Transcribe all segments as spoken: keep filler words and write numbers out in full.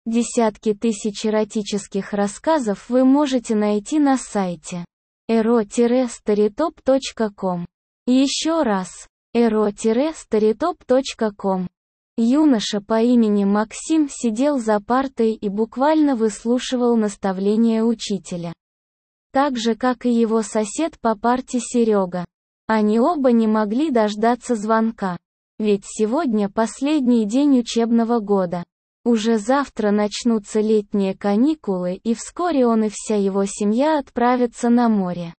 Десятки тысяч эротических рассказов вы можете найти на сайте эро старитоп точка ком. Еще раз, эро старитоп точка ком. Юноша по имени Максим сидел за партой и буквально выслушивал наставления учителя. Так же, как и его сосед по парте Серега. Они оба не могли дождаться звонка. Ведь сегодня последний день учебного года. Уже завтра начнутся летние каникулы, и вскоре он и вся его семья отправятся на море.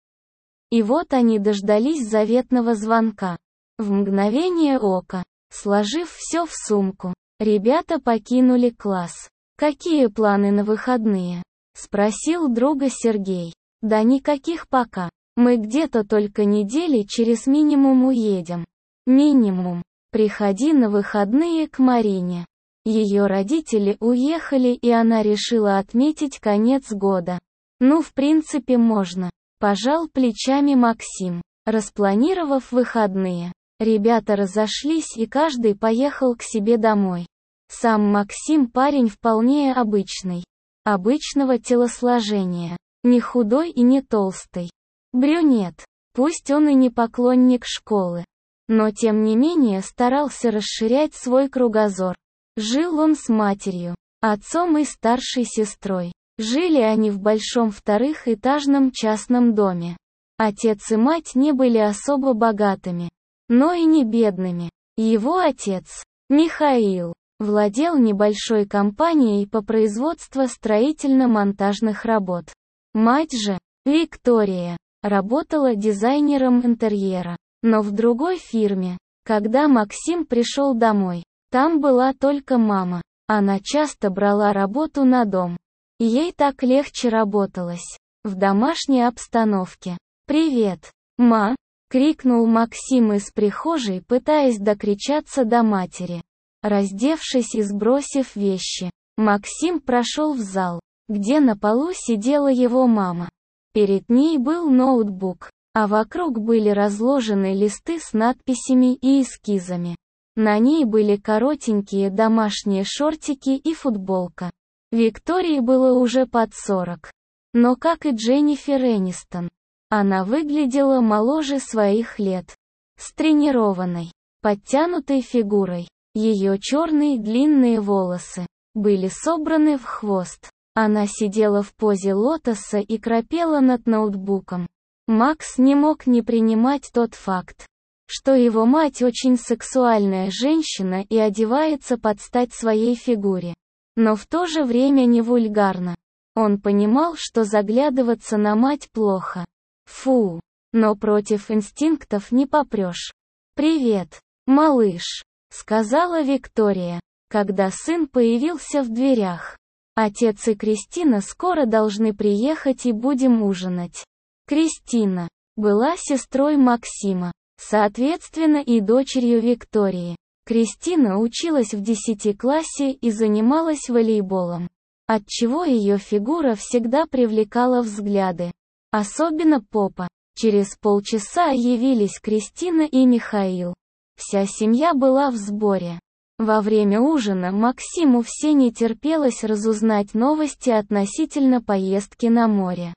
И вот они дождались заветного звонка. В мгновение ока, сложив все в сумку, ребята покинули класс. «Какие планы на выходные?» — спросил друга Сергей. «Да никаких пока. Мы где-то только недели через минимум уедем». «Минимум. Приходи на выходные к Марине». Ее родители уехали, и она решила отметить конец года. «Ну, в принципе, можно», — пожал плечами Максим. Распланировав выходные, ребята разошлись, и каждый поехал к себе домой. Сам Максим парень вполне обычный. Обычного телосложения. Не худой и не толстый. Брюнет. Пусть он и не поклонник школы, но тем не менее старался расширять свой кругозор. Жил он с матерью, отцом и старшей сестрой. Жили они в большом вторых-этажном частном доме. Отец и мать не были особо богатыми, но и не бедными. Его отец, Михаил, владел небольшой компанией по производству строительно-монтажных работ. Мать же, Виктория, работала дизайнером интерьера, но в другой фирме. Когда Максим пришел домой, там была только мама. Она часто брала работу на дом. И ей так легче работалось в домашней обстановке. «Привет, ма!» — крикнул Максим из прихожей, пытаясь докричаться до матери. Раздевшись и сбросив вещи, Максим прошел в зал, где на полу сидела его мама. Перед ней был ноутбук, а вокруг были разложены листы с надписями и эскизами. На ней были коротенькие домашние шортики и футболка. Виктории было уже под сорок. Но как и Дженнифер Энистон, она выглядела моложе своих лет. С тренированной, подтянутой фигурой. Ее черные длинные волосы были собраны в хвост. Она сидела в позе лотоса и храпела над ноутбуком. Макс не мог не принимать тот факт, что его мать очень сексуальная женщина и одевается под стать своей фигуре. Но в то же время не вульгарно. Он понимал, что заглядываться на мать плохо. Фу, но против инстинктов не попрешь. «Привет, малыш», — сказала Виктория, когда сын появился в дверях. «Отец и Кристина скоро должны приехать и будем ужинать». Кристина была сестрой Максима, соответственно и дочерью Виктории. Кристина училась в десятом классе и занималась волейболом, отчего ее фигура всегда привлекала взгляды. Особенно попа. Через полчаса явились Кристина и Михаил. Вся семья была в сборе. Во время ужина Максиму все не терпелось разузнать новости относительно поездки на море.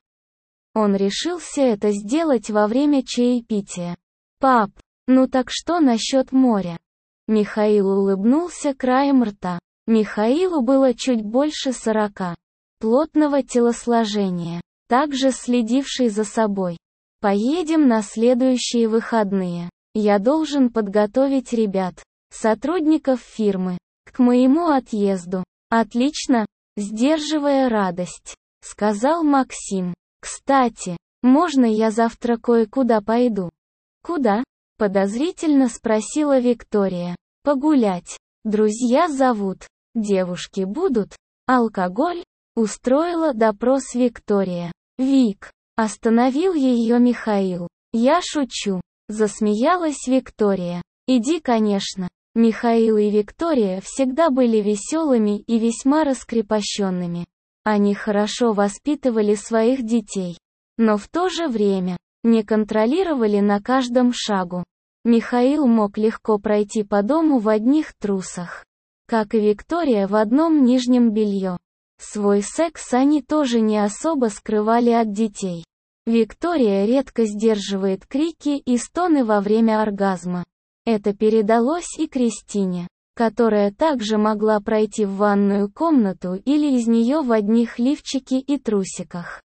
Он решился это сделать во время чаепития. «Пап, ну так что насчет моря?» Михаил улыбнулся краем рта. Михаилу было чуть больше сорока. Плотного телосложения, также следивший за собой. «Поедем на следующие выходные. Я должен подготовить ребят, сотрудников фирмы, к моему отъезду». «Отлично», — сдерживая радость, сказал Максим. «Кстати, можно я завтра кое-куда пойду?» «Куда?» — подозрительно спросила Виктория. «Погулять. Друзья зовут. Девушки будут. Алкоголь?» — устроила допрос Виктория. «Вик», — остановил ее Михаил. «Я шучу», — засмеялась Виктория. «Иди, конечно». Михаил и Виктория всегда были веселыми и весьма раскрепощенными. Они хорошо воспитывали своих детей, но в то же время не контролировали на каждом шагу. Михаил мог легко пройти по дому в одних трусах. как и Виктория, в одном нижнем белье. Свой секс они тоже не особо скрывали от детей. Виктория редко сдерживает крики и стоны во время оргазма. Это передалось и Кристине, которая также могла пройти в ванную комнату или из нее в одних лифчике и трусиках.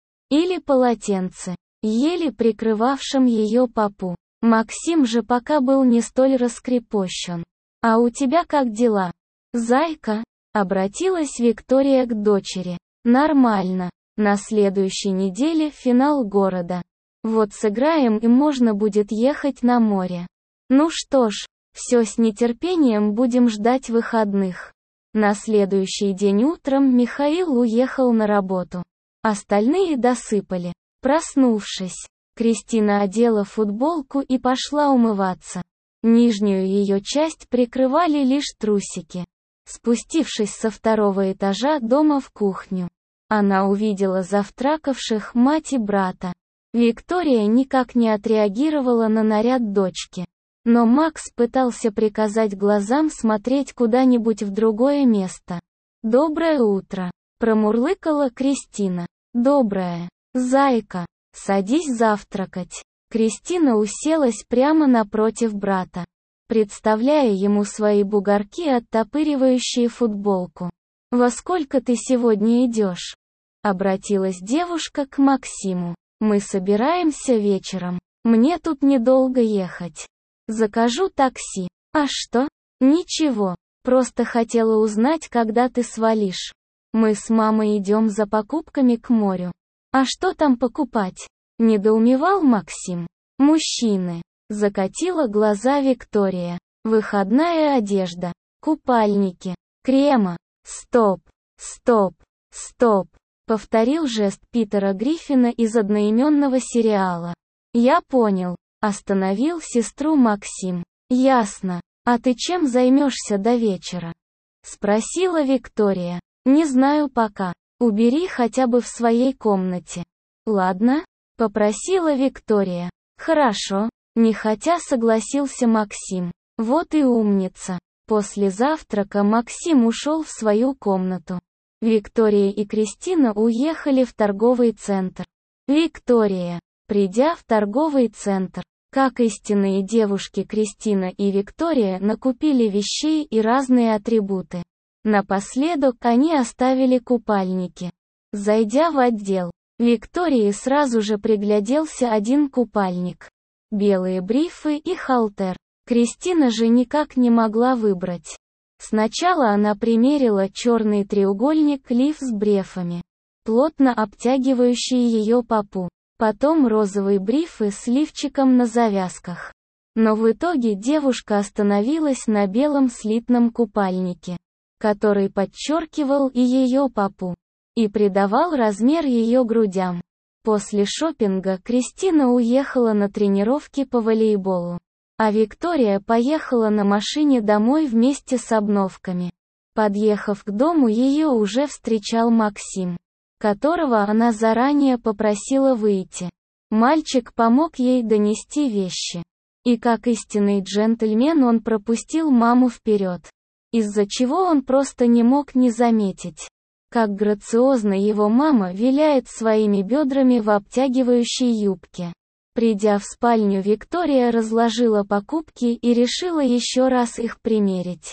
Или полотенце, еле прикрывавшем ее попу. Максим же пока был не столь раскрепощен. «А у тебя как дела, зайка?» — обратилась Виктория к дочери. «Нормально. На следующей неделе финал города. Вот сыграем и можно будет ехать на море. Ну что ж, все с нетерпением будем ждать выходных». На следующий день утром Михаил уехал на работу. Остальные досыпали. Проснувшись, Кристина одела футболку и пошла умываться. Нижнюю ее часть прикрывали лишь трусики. Спустившись со второго этажа дома в кухню, она увидела завтракавших мать и брата. Виктория никак не отреагировала на наряд дочки. Но Макс пытался приказать глазам смотреть куда-нибудь в другое место. «Доброе утро», — промурлыкала Кристина. «Доброе, зайка. Садись завтракать». Кристина уселась прямо напротив брата, представляя ему свои бугорки, оттопыривающие футболку. «Во сколько ты сегодня идешь?» — обратилась девушка к Максиму. «Мы собираемся вечером. Мне тут недолго ехать. Закажу такси». «А что?» «Ничего. Просто хотела узнать, когда ты свалишь. Мы с мамой идем за покупками к морю». «А что там покупать?» — недоумевал Максим. «Мужчины». Закатила глаза Виктория. «Выходная одежда. Купальники. Крема». «Стоп. Стоп. Стоп», — повторил жест Питера Гриффина из одноименного сериала. «Я понял», — остановил сестру Максим. «Ясно. А ты чем займешься до вечера?» — спросила Виктория. «Не знаю пока. Убери хотя бы в своей комнате». «Ладно», — попросила Виктория. «Хорошо», — нехотя согласился Максим. «Вот и умница». После завтрака Максим ушел в свою комнату. Виктория и Кристина уехали в торговый центр. Виктория, придя в торговый центр, как истинные девушки, Кристина и Виктория накупили вещей и разные атрибуты. Напоследок они оставили купальники. Зайдя в отдел, Виктории сразу же пригляделся один купальник. Белые брифы и халтер. Кристина же никак не могла выбрать. Сначала она примерила черный треугольник-лиф с брефами, плотно обтягивающий ее попу. Потом розовые брифы с лифчиком на завязках. Но в итоге девушка остановилась на белом слитном купальнике, который подчеркивал и ее попу, и придавал размер ее грудям. После шопинга Кристина уехала на тренировки по волейболу, а Виктория поехала на машине домой вместе с обновками. Подъехав к дому, ее уже встречал Максим, которого она заранее попросила выйти. Мальчик помог ей донести вещи. И как истинный джентльмен он пропустил маму вперед, из-за чего он просто не мог не заметить, как грациозно его мама виляет своими бедрами в обтягивающей юбке. Придя в спальню, Виктория разложила покупки и решила еще раз их примерить.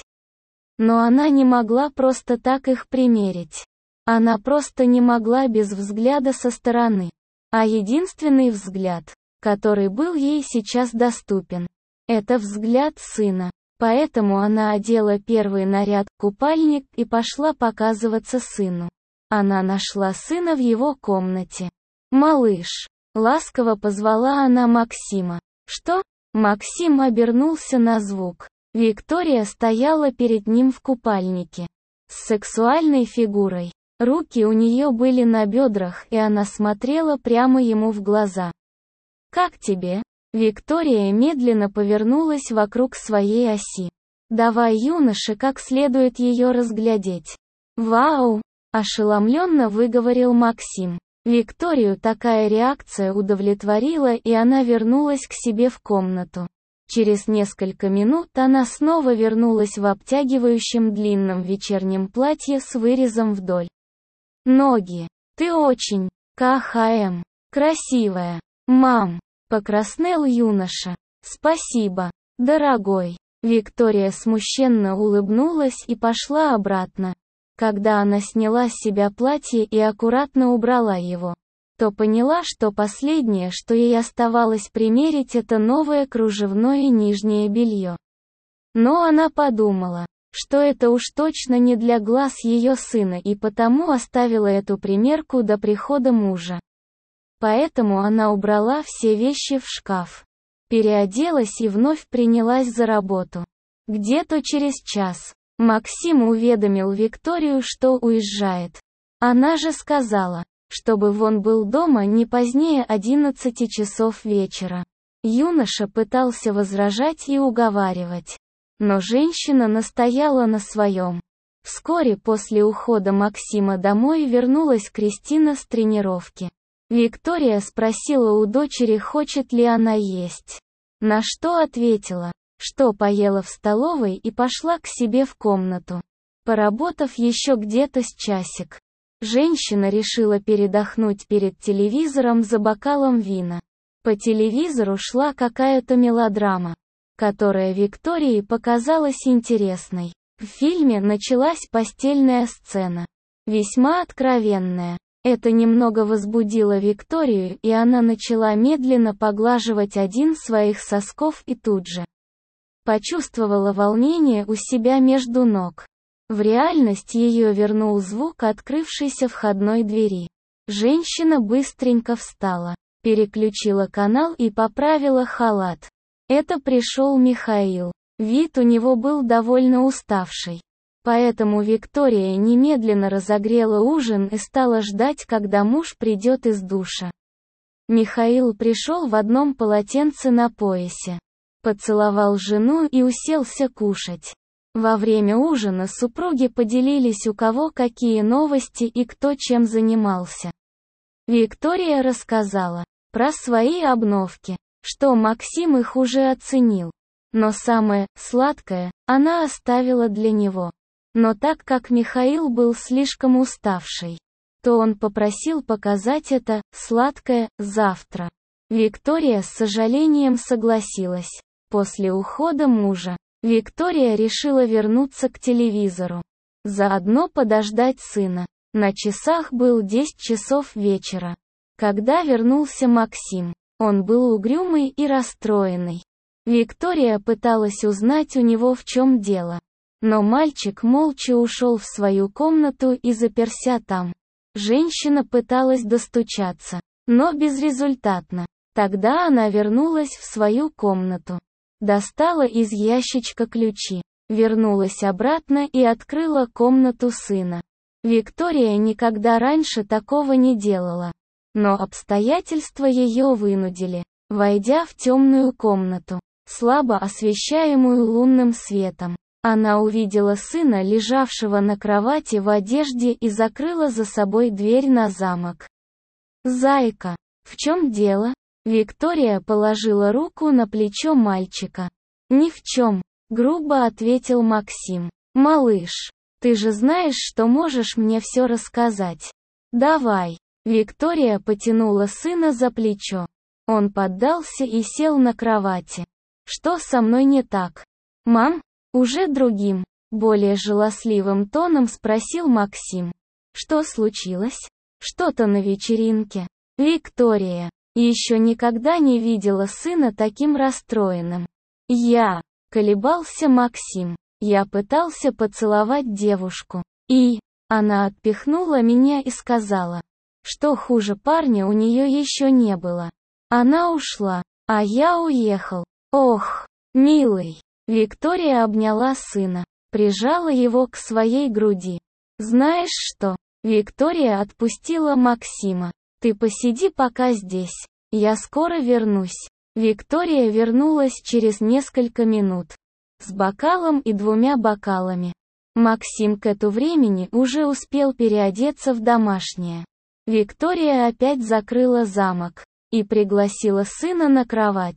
Но она не могла просто так их примерить. Она просто не могла без взгляда со стороны. А единственный взгляд, который был ей сейчас доступен, это взгляд сына. Поэтому она одела первый наряд, купальник, и пошла показываться сыну. Она нашла сына в его комнате. «Малыш», — ласково позвала она Максима. «Что?» Максим обернулся на звук. Виктория стояла перед ним в купальнике, с сексуальной фигурой. Руки у нее были на бедрах, и она смотрела прямо ему в глаза. «Как тебе?» Виктория медленно повернулась вокруг своей оси, давая юноше как следует ее разглядеть. «Вау!» – ошеломленно выговорил Максим. Викторию такая реакция удовлетворила, и она вернулась к себе в комнату. Через несколько минут она снова вернулась в обтягивающем длинном вечернем платье с вырезом вдоль ноги. «Ты очень, кхм, красивая, мам», — покраснел юноша. «Спасибо, дорогой». Виктория смущенно улыбнулась и пошла обратно. Когда она сняла с себя платье и аккуратно убрала его, то поняла, что последнее, что ей оставалось примерить, это новое кружевное нижнее белье. Но она подумала, что это уж точно не для глаз ее сына, и потому оставила эту примерку до прихода мужа. Поэтому она убрала все вещи в шкаф, переоделась и вновь принялась за работу. Где-то через час Максим уведомил Викторию, что уезжает. Она же сказала, чтобы он был дома не позднее одиннадцати часов вечера. Юноша пытался возражать и уговаривать, но женщина настояла на своем. Вскоре после ухода Максима домой вернулась Кристина с тренировки. Виктория спросила у дочери, хочет ли она есть. На что ответила, что поела в столовой, и пошла к себе в комнату. Поработав еще где-то с часик, женщина решила передохнуть перед телевизором за бокалом вина. По телевизору шла какая-то мелодрама, которая Виктории показалась интересной. В фильме началась постельная сцена, весьма откровенная. Это немного возбудило Викторию, и она начала медленно поглаживать один из своих сосков и тут же почувствовала волнение у себя между ног. В реальность ее вернул звук открывшейся входной двери. Женщина быстренько встала, переключила канал и поправила халат. Это пришел Михаил. Вид у него был довольно уставший. Поэтому Виктория немедленно разогрела ужин и стала ждать, когда муж придет из душа. Михаил пришел в одном полотенце на поясе, поцеловал жену и уселся кушать. Во время ужина супруги поделились, у кого какие новости и кто чем занимался. Виктория рассказала про свои обновки, что Максим их уже оценил. Но самое сладкое она оставила для него. Но так как Михаил был слишком уставший, то он попросил показать это сладкое завтра. Виктория с сожалением согласилась. После ухода мужа, Виктория решила вернуться к телевизору, заодно подождать сына. На часах был десять часов вечера. Когда вернулся Максим, он был угрюмый и расстроенный. Виктория пыталась узнать у него, в чем дело. Но мальчик молча ушел в свою комнату и заперся там. Женщина пыталась достучаться, но безрезультатно. Тогда она вернулась в свою комнату, достала из ящичка ключи, вернулась обратно и открыла комнату сына. Виктория никогда раньше такого не делала, но обстоятельства ее вынудили. Войдя в темную комнату, слабо освещаемую лунным светом, она увидела сына, лежавшего на кровати в одежде, и закрыла за собой дверь на замок. «Зайка, в чем дело?» Виктория положила руку на плечо мальчика. «Ни в чем», — грубо ответил Максим. «Малыш, ты же знаешь, что можешь мне все рассказать. Давай». Виктория потянула сына за плечо. Он поддался и сел на кровати. «Что со мной не так?» «Мам?» Уже другим, более жалостливым тоном спросил Максим. «Что случилось?» «Что-то на вечеринке». Виктория еще никогда не видела сына таким расстроенным. «Я...» — колебался Максим. «Я пытался поцеловать девушку. И...» Она отпихнула меня и сказала, что хуже парня у нее еще не было. Она ушла, а я уехал. Ох, милый. Виктория обняла сына, прижала его к своей груди. «Знаешь что?» Виктория отпустила Максима. «Ты посиди пока здесь. Я скоро вернусь». Виктория вернулась через несколько минут, с бокалом и двумя бокалами. Максим к этому времени уже успел переодеться в домашнее. Виктория опять закрыла замок и пригласила сына на кровать.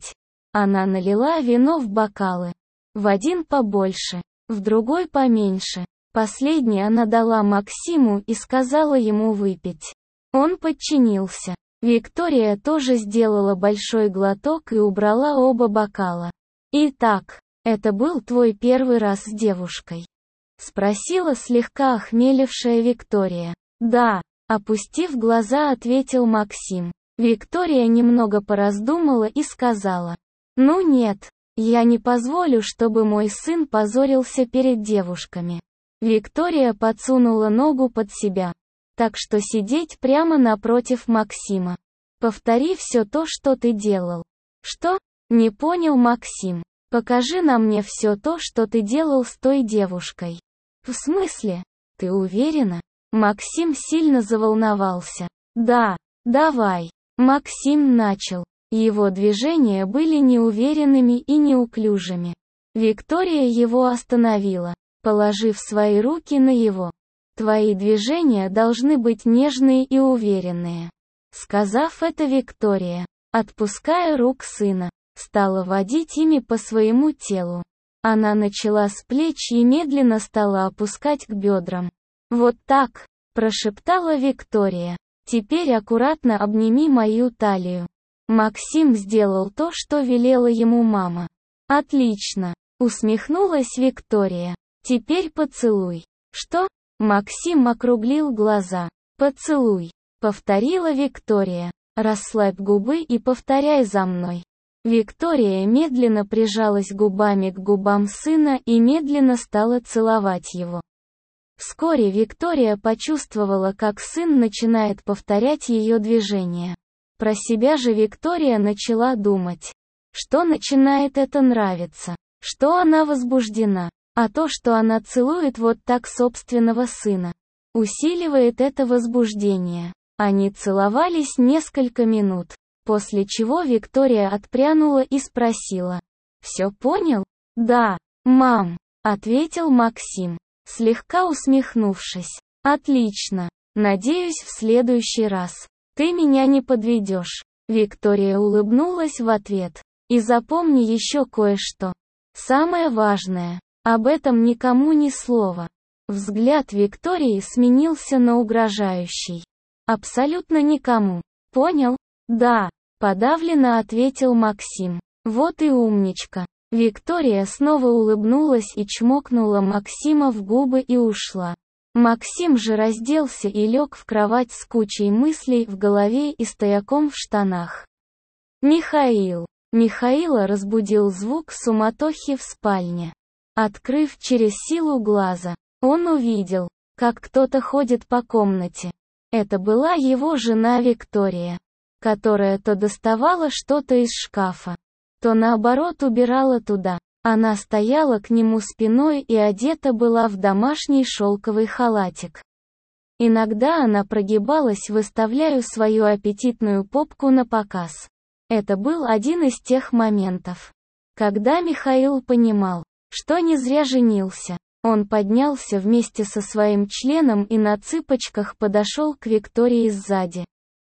Она налила вино в бокалы. В один побольше, в другой поменьше. Последний она дала Максиму и сказала ему выпить. Он подчинился. Виктория тоже сделала большой глоток и убрала оба бокала. «Итак, это был твой первый раз с девушкой?» — спросила слегка охмелевшая Виктория. «Да», — опустив глаза, ответил Максим. Виктория немного пораздумала и сказала: «Ну нет, я не позволю, чтобы мой сын позорился перед девушками». Виктория подсунула ногу под себя, так что сидеть прямо напротив Максима. «Повтори все то, что ты делал». «Что?» — не понял Максим. «Покажи на мне все то, что ты делал с той девушкой». «В смысле? Ты уверена?» Максим сильно заволновался. «Да, давай». Максим начал. Его движения были неуверенными и неуклюжими. Виктория его остановила, положив свои руки на его. «Твои движения должны быть нежные и уверенные». Сказав это, Виктория, отпуская рук сына, стала водить ими по своему телу. Она начала с плеч и медленно стала опускать к бедрам. «Вот так», — прошептала Виктория. «Теперь аккуратно обними мою талию». Максим сделал то, что велела ему мама. «Отлично», — усмехнулась Виктория. «Теперь поцелуй». «Что?» Максим округлил глаза. «Поцелуй», — повторила Виктория. «Расслабь губы и повторяй за мной». Виктория медленно прижалась губами к губам сына и медленно стала целовать его. Вскоре Виктория почувствовала, как сын начинает повторять ее движения. Про себя же Виктория начала думать, что начинает это нравиться, что она возбуждена, а то, что она целует вот так собственного сына, усиливает это возбуждение. Они целовались несколько минут, после чего Виктория отпрянула и спросила: «Все понял?» «Да, мам», — ответил Максим, слегка усмехнувшись. «Отлично. Надеюсь, в следующий раз ты меня не подведешь». Виктория улыбнулась в ответ. «И запомни еще кое-что. Самое важное. Об этом никому ни слова». Взгляд Виктории сменился на угрожающий. «Абсолютно никому. Понял?» «Да», — подавленно ответил Максим. «Вот и умничка». Виктория снова улыбнулась и чмокнула Максима в губы и ушла. Максим же разделся и лег в кровать с кучей мыслей в голове и стояком в штанах. Михаил. Михаила разбудил звук суматохи в спальне. Открыв через силу глаза, он увидел, как кто-то ходит по комнате. Это была его жена Виктория, которая то доставала что-то из шкафа, то наоборот убирала туда. Она стояла к нему спиной и одета была в домашний шелковый халатик. Иногда она прогибалась, выставляя свою аппетитную попку на показ. Это был один из тех моментов, когда Михаил понимал, что не зря женился. Он поднялся вместе со своим членом и на цыпочках подошел к Виктории сзади.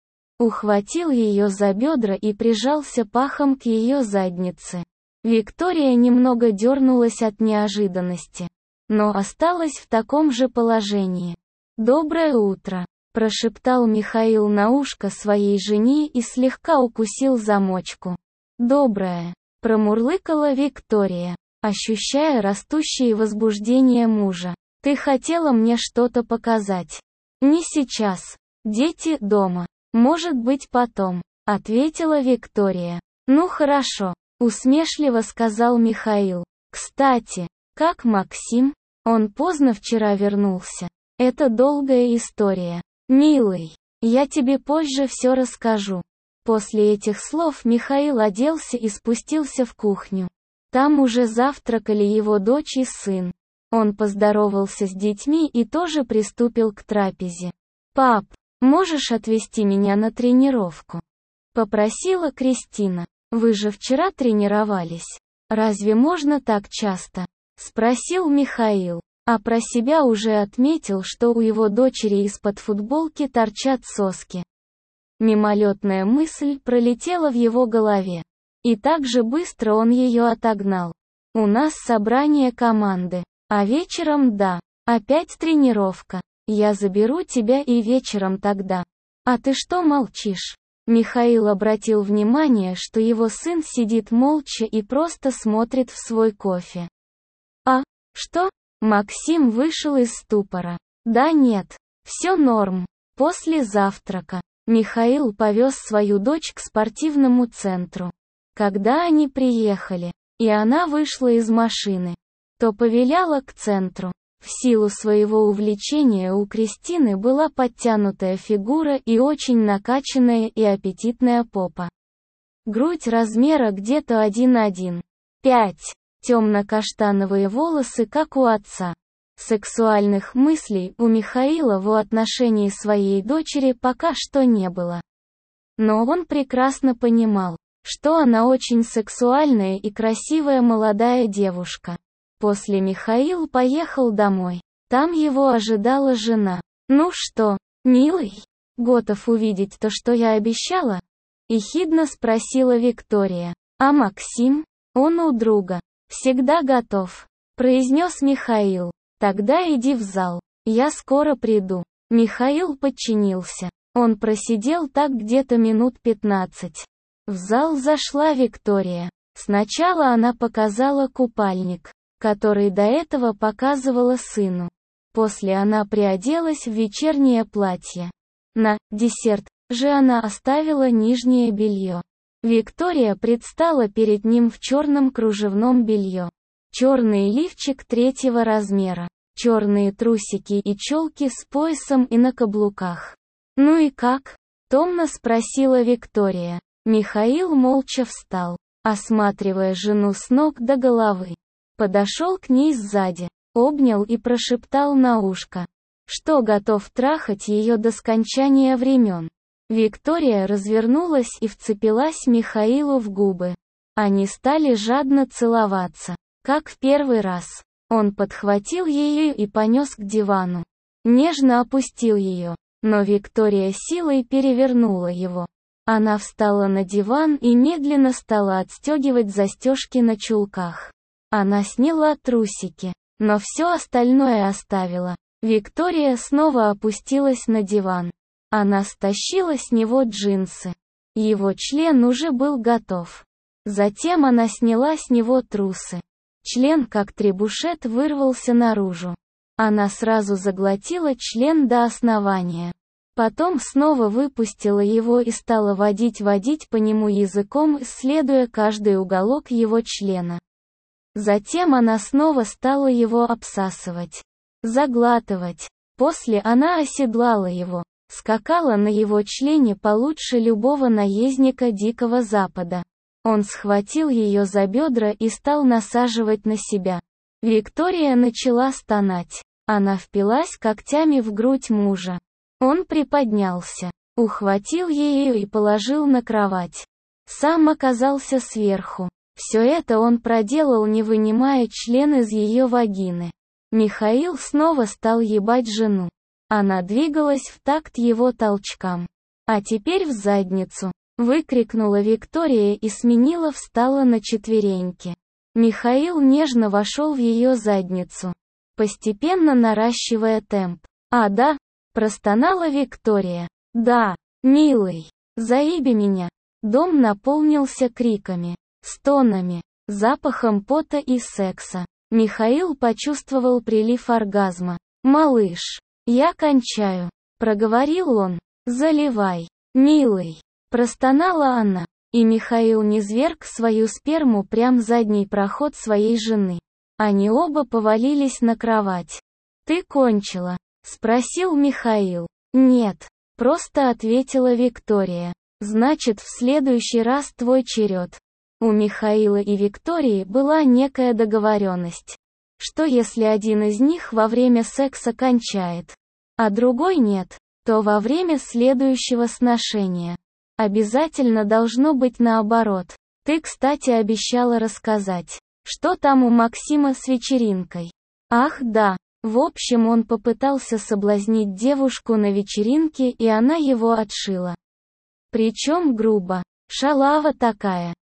Ухватил ее за бедра и прижался пахом к ее заднице. Виктория немного дернулась от неожиданности, но осталась в таком же положении. «Доброе утро», — прошептал Михаил на ушко своей жене и слегка укусил замочку. «Доброе», — промурлыкала Виктория, ощущая растущее возбуждение мужа. «Ты хотела мне что-то показать?» «Не сейчас. Дети дома. Может быть, потом», — ответила Виктория. «Ну хорошо», — усмешливо сказал Михаил. «Кстати, как Максим? Он поздно вчера вернулся. Это долгая история. Милый, я тебе позже все расскажу». После этих слов Михаил оделся и спустился в кухню. Там уже завтракали его дочь и сын. Он поздоровался с детьми и тоже приступил к трапезе. «Пап, можешь отвезти меня на тренировку?» — попросила Кристина. «Вы же вчера тренировались. Разве можно так часто?» — спросил Михаил, а про себя уже отметил, что у его дочери из-под футболки торчат соски. Мимолетная мысль пролетела в его голове. И так же быстро он ее отогнал. У нас собрание команды. А вечером да. Опять тренировка. Я заберу тебя и вечером тогда. А ты что молчишь? Михаил обратил внимание, что его сын сидит молча и просто смотрит в свой кофе. А, что? Максим вышел из ступора. Да нет, все норм. После завтрака Михаил повез свою дочь к спортивному центру. Когда они приехали, и она вышла из машины, то повеляла к центру. В силу своего увлечения у Кристины была подтянутая фигура и очень накачанная и аппетитная попа. Грудь размера где-то один целых пять. Темно-каштановые волосы, как у отца. Сексуальных мыслей у Михаила в отношении своей дочери пока что не было. Но он прекрасно понимал, что она очень сексуальная и красивая молодая девушка. После Михаил поехал домой. Там его ожидала жена. «Ну что, милый, готов увидеть то, что я обещала?» Ехидно спросила Виктория. «А Максим? Он у друга. Всегда готов», произнес Михаил. «Тогда иди в зал. Я скоро приду». Михаил подчинился. Он просидел так где-то минут пятнадцать. В зал зашла Виктория. Сначала она показала купальник, который до этого показывала сыну. После она приоделась в вечернее платье. На десерт же она оставила нижнее белье. Виктория предстала перед ним в черном кружевном белье. Черный лифчик третьего размера, черные трусики и челки с поясом и на каблуках. «Ну и как?» — томно спросила Виктория. Михаил молча встал, осматривая жену с ног до головы. Подошел к ней сзади, обнял и прошептал на ушко, что готов трахать ее до скончания времен. Виктория развернулась и вцепилась Михаилу в губы. Они стали жадно целоваться, как в первый раз. Он подхватил ее и понес к дивану. Нежно опустил ее, но Виктория силой перевернула его. Она встала на диван и медленно стала отстегивать застежки на чулках. Она сняла трусики, но все остальное оставила. Виктория снова опустилась на диван. Она стащила с него джинсы. Его член уже был готов. Затем она сняла с него трусы. Член как требушет вырвался наружу. Она сразу заглотила член до основания. Потом снова выпустила его и стала водить-водить по нему языком, исследуя каждый уголок его члена. Затем она снова стала его обсасывать, заглатывать. После она оседлала его, скакала на его члене получше любого наездника Дикого Запада. Он схватил ее за бедра и стал насаживать на себя. Виктория начала стонать. Она впилась когтями в грудь мужа. Он приподнялся, ухватил ее и положил на кровать. Сам оказался сверху. Все это он проделал, не вынимая член из ее вагины. Михаил снова стал ебать жену. Она двигалась в такт его толчкам. «А теперь в задницу!» — выкрикнула Виктория и сменила, встала на четвереньки. Михаил нежно вошел в ее задницу, постепенно наращивая темп. «А да!» — простонала Виктория. «Да, милый, заеби меня!» Дом наполнился криками, стонами, запахом пота и секса. Михаил почувствовал прилив оргазма. «Малыш, я кончаю», — проговорил он. «Заливай, милый», — простонала она. И Михаил низверг свою сперму прям в задний проход своей жены. Они оба повалились на кровать. «Ты кончила?» — спросил Михаил. «Нет», — просто ответила Виктория. «Значит, в следующий раз твой черед». У Михаила и Виктории была некая договоренность. Что если один из них во время секса кончает, а другой нет, то во время следующего сношения обязательно должно быть наоборот. Ты, кстати, обещала рассказать, что там у Максима с вечеринкой. Ах да, в общем, он попытался соблазнить девушку на вечеринке, и она его отшила. Причем грубо. Шалава такая.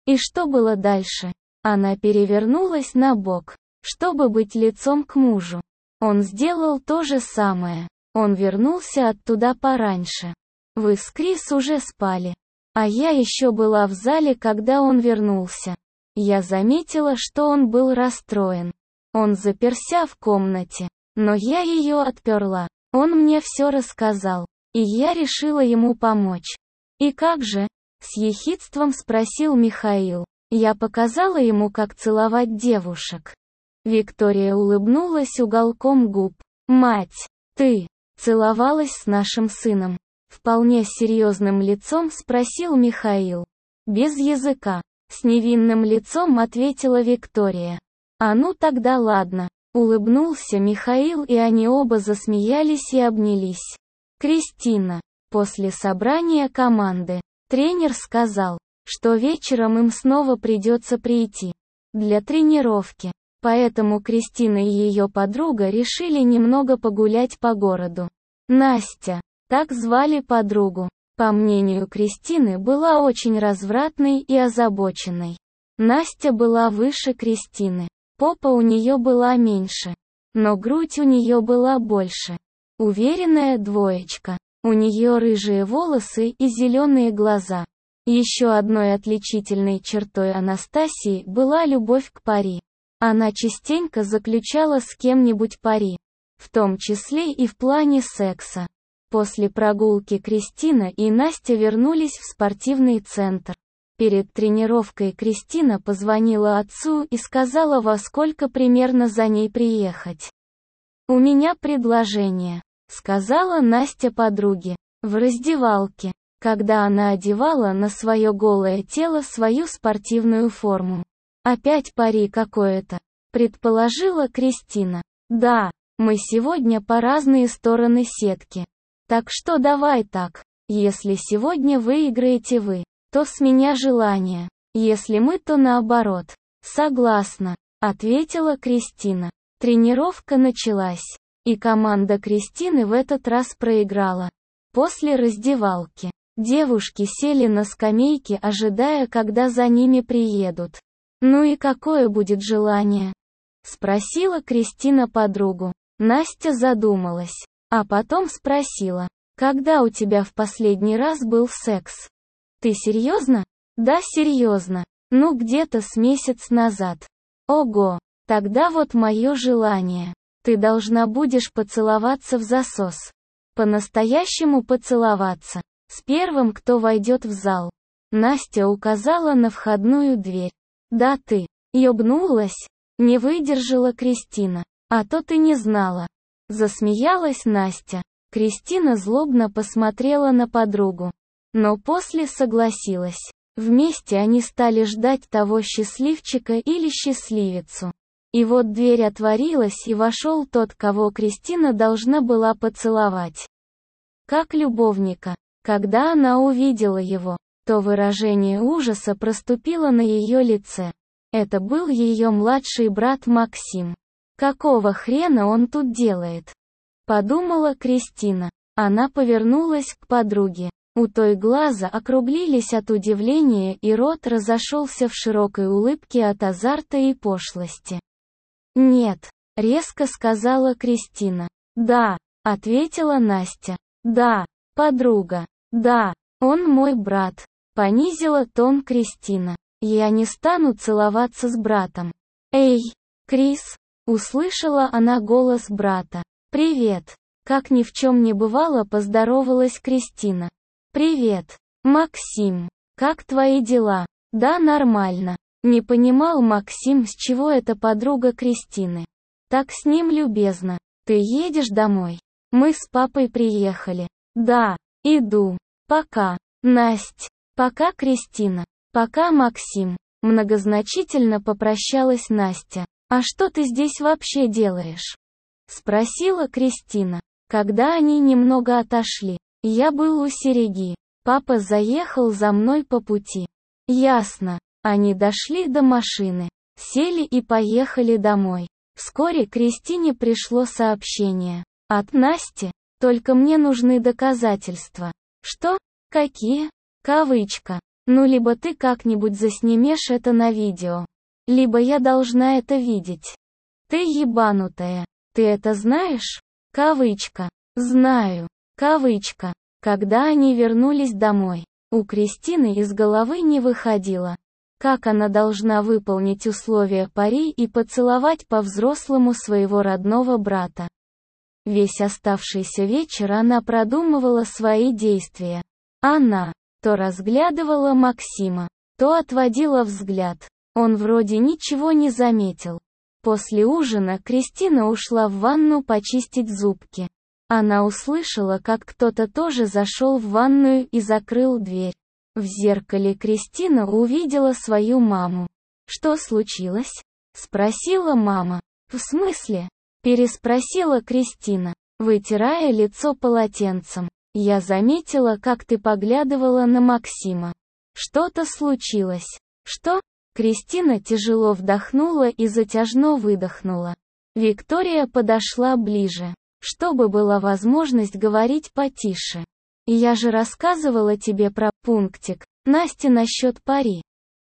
И что было дальше? Она перевернулась на бок, чтобы быть лицом к мужу. Он сделал то же самое. Он вернулся оттуда пораньше. Вы с Крис уже спали. А я еще была в зале, когда он вернулся. Я заметила, что он был расстроен. Он заперся в комнате. Но я ее отперла. Он мне все рассказал. И я решила ему помочь. «И как же?» — с ехидством спросил Михаил. Я показала ему, как целовать девушек. Виктория улыбнулась уголком губ. «Мать, ты целовалась с нашим сыном?» Вполне серьезным лицом спросил Михаил. «Без языка», — с невинным лицом ответила Виктория. «А ну тогда ладно», — улыбнулся Михаил, и они оба засмеялись и обнялись. Кристина. После собрания команды, тренер сказал, что вечером им снова придется прийти для тренировки. Поэтому Кристина и ее подруга решили немного погулять по городу. Настя, так звали подругу, по мнению Кристины, была очень развратной и озабоченной. Настя была выше Кристины, попа у нее была меньше, но грудь у нее была больше. Уверенная двоечка. У нее рыжие волосы и зеленые глаза. Еще одной отличительной чертой Анастасии была любовь к пари. Она частенько заключала с кем-нибудь пари, в том числе и в плане секса. После прогулки Кристина и Настя вернулись в спортивный центр. Перед тренировкой Кристина позвонила отцу и сказала, во сколько примерно за ней приехать. «У меня предложение», — сказала Настя подруге, в раздевалке, когда она одевала на свое голое тело свою спортивную форму. «Опять пари какое-то», — предположила Кристина. «Да, мы сегодня по разные стороны сетки. Так что давай так, если сегодня выиграете вы, то с меня желание, если мы, то наоборот». «Согласна», — ответила Кристина. Тренировка началась, и команда Кристины в этот раз проиграла. После раздевалки девушки сели на скамейки, ожидая, когда за ними приедут. «Ну и какое будет желание?» — спросила Кристина подругу. Настя задумалась, а потом спросила: «Когда у тебя в последний раз был секс?» «Ты серьезно?» «Да, серьезно. Ну, где-то с месяц назад». «Ого, тогда вот мое желание. Ты должна будешь поцеловаться в засос. По-настоящему поцеловаться. С первым, кто войдет в зал». Настя указала на входную дверь. «Да ты ёбнулась?» — не выдержала Кристина. «А то ты не знала». Засмеялась Настя. Кристина злобно посмотрела на подругу, но после согласилась. Вместе они стали ждать того счастливчика или счастливицу. И вот дверь отворилась, и вошел тот, кого Кристина должна была поцеловать. Как любовника. Когда она увидела его, то выражение ужаса проступило на ее лице. Это был ее младший брат Максим. «Какого хрена он тут делает?» — подумала Кристина. Она повернулась к подруге. У той глаза округлились от удивления, и рот разошелся в широкой улыбке от азарта и пошлости. «Нет», — резко сказала Кристина. «Да», — ответила Настя. «Да, подруга. Да, он мой брат», — понизила тон Кристина. «Я не стану целоваться с братом». «Эй, Крис!» — услышала она голос брата. «Привет!» — как ни в чем не бывало, поздоровалась Кристина. «Привет, Максим! Как твои дела?» «Да, нормально». Не понимал Максим, с чего эта подруга Кристины так с ним любезно. «Ты едешь домой?» «Мы с папой приехали». «Да, иду. Пока, Насть». «Пока, Кристина». «Пока, Максим». Многозначительно попрощалась Настя. «А что ты здесь вообще делаешь?» — спросила Кристина, когда они немного отошли. «Я был у Сереги. Папа заехал за мной по пути». «Ясно». Они дошли до машины, сели и поехали домой. Вскоре Кристине пришло сообщение от Насти: «Только мне нужны доказательства». «Что? Какие?» Кавычка. Ну либо ты как-нибудь заснимешь это на видео. Либо я должна это видеть. Ты ебанутая. Ты это знаешь? Кавычка. Знаю. Кавычка. Когда они вернулись домой, у Кристины из головы не выходило, как она должна выполнить условия пари и поцеловать по-взрослому своего родного брата. Весь оставшийся вечер она продумывала свои действия. Она то разглядывала Максима, то отводила взгляд. Он вроде ничего не заметил. После ужина Кристина ушла в ванну почистить зубки. Она услышала, как кто-то тоже зашел в ванную и закрыл дверь. В зеркале Кристина увидела свою маму. «Что случилось?» — спросила мама. «В смысле?» — переспросила Кристина, вытирая лицо полотенцем. «Я заметила, как ты поглядывала на Максима. Что-то случилось». «Что?» Кристина тяжело вдохнула и затяжно выдохнула. Виктория подошла ближе, чтобы была возможность говорить потише. «Я же рассказывала тебе про пунктик, Настя, насчет пари.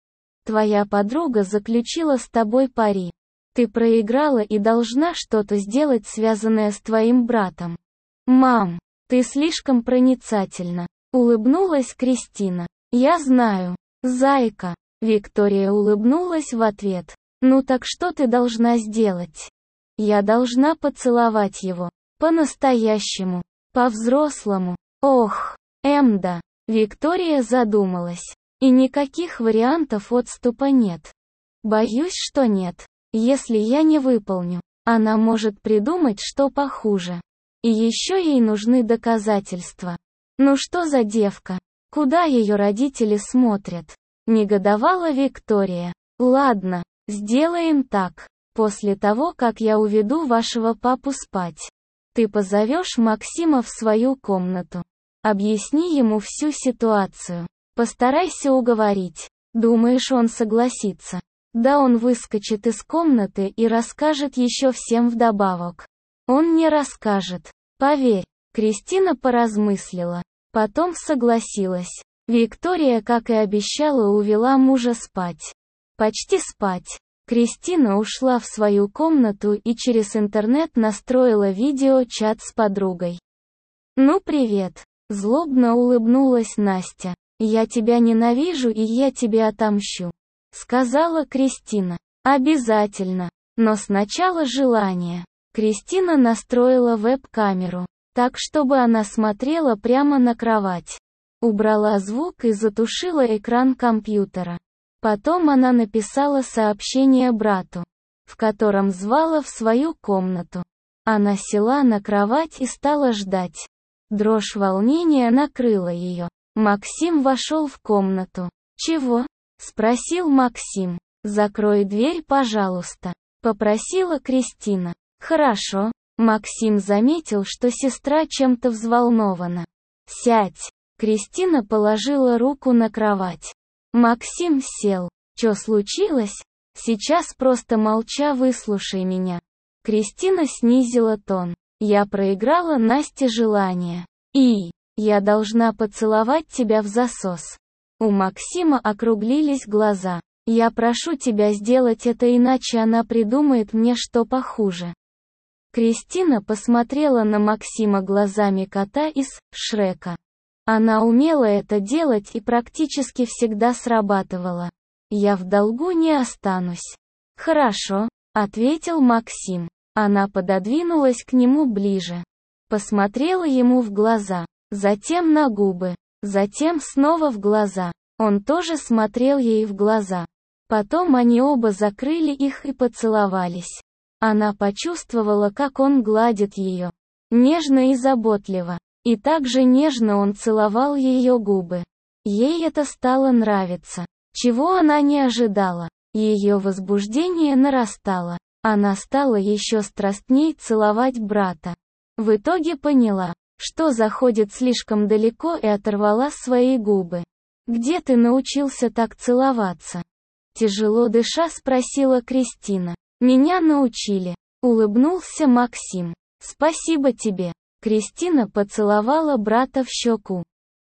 Твоя подруга заключила с тобой пари. Ты проиграла и должна что-то сделать, связанное с твоим братом». «Мам, ты слишком проницательна», — улыбнулась Кристина. «Я знаю, зайка». Виктория улыбнулась в ответ. «Ну так что ты должна сделать?» «Я должна поцеловать его. По-настоящему. По-взрослому». «Ох, Эмда». Виктория задумалась. «И никаких вариантов отступа нет?» «Боюсь, что нет. Если я не выполню, она может придумать что похуже. И еще ей нужны доказательства». «Ну что за девка? Куда ее родители смотрят?» Негодовала Виктория. «Ладно, сделаем так. После того, как я уведу вашего папу спать, ты позовешь Максима в свою комнату. Объясни ему всю ситуацию. Постарайся уговорить. Думаешь, он согласится?» «Да он выскочит из комнаты и расскажет еще всем вдобавок». «Он не расскажет. Поверь». Кристина поразмыслила. Потом согласилась. Виктория, как и обещала, увела мужа спать. Почти спать. Кристина ушла в свою комнату и через интернет настроила видеочат с подругой. «Ну привет», — злобно улыбнулась Настя. «Я тебя ненавижу и я тебе отомщу», — сказала Кристина. «Обязательно. Но сначала желание». Кристина настроила веб-камеру, так чтобы она смотрела прямо на кровать. Убрала звук и затушила экран компьютера. Потом она написала сообщение брату, в котором звала в свою комнату. Она села на кровать и стала ждать. Дрожь волнения накрыла ее. Максим вошел в комнату. «Чего?» — спросил Максим. «Закрой дверь, пожалуйста», — попросила Кристина. «Хорошо». Максим заметил, что сестра чем-то взволнована. «Сядь». Кристина положила руку на кровать. Максим сел. «Чё случилось?» «Сейчас просто молча выслушай меня». Кристина снизила тон. «Я проиграла Насте желание. И я должна поцеловать тебя в засос». У Максима округлились глаза. «Я прошу тебя сделать это, иначе она придумает мне что похуже». Кристина посмотрела на Максима глазами кота из «Шрека». Она умела это делать и практически всегда срабатывала. «Я в долгу не останусь». «Хорошо», — ответил Максим. Она пододвинулась к нему ближе. Посмотрела ему в глаза, затем на губы, затем снова в глаза. Он тоже смотрел ей в глаза. Потом они оба закрыли их и поцеловались. Она почувствовала, как он гладит ее. Нежно и заботливо. И также нежно он целовал ее губы. Ей это стало нравиться. Чего она не ожидала. Ее возбуждение нарастало. Она стала еще страстней целовать брата. В итоге поняла, что заходит слишком далеко, и оторвала свои губы. «Где ты научился так целоваться?» Тяжело дыша спросила Кристина. «Меня научили», — улыбнулся Максим. «Спасибо тебе». Кристина поцеловала брата в щеку.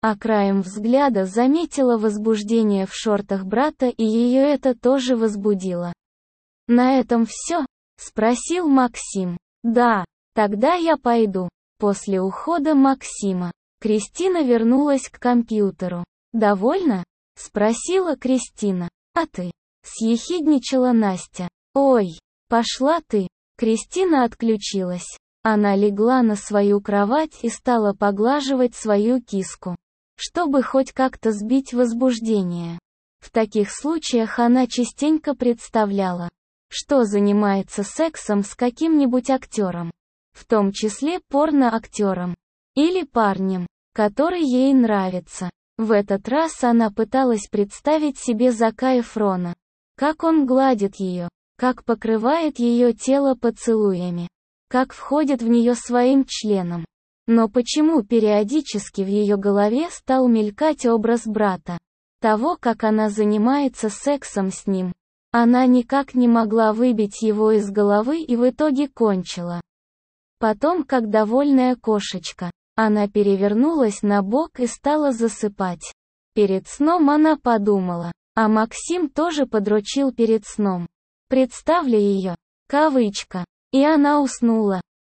а краем взгляда заметила возбуждение в шортах брата, и ее это тоже возбудило. «На этом все?» — спросил Максим. «Да, тогда я пойду». После ухода Максима, Кристина вернулась к компьютеру. «Довольна?» — спросила Кристина. «А ты?» — съехидничала Настя. «Ой, пошла ты!» Кристина отключилась. Она легла на свою кровать и стала поглаживать свою киску, чтобы хоть как-то сбить возбуждение. В таких случаях она частенько представляла, что занимается сексом с каким-нибудь актером, в том числе порно-актером, или парнем, который ей нравится. В этот раз она пыталась представить себе Зака Эфрона, как он гладит ее, как покрывает ее тело поцелуями, как входит в нее своим членом. Но почему периодически в ее голове стал мелькать образ брата, того, как она занимается сексом с ним? Она никак не могла выбить его из головы и в итоге кончила. Потом, как довольная кошечка, она перевернулась на бок и стала засыпать. Перед сном она подумала, а Максим тоже подрочил перед сном. Представля ее, кавычка, и она уснула.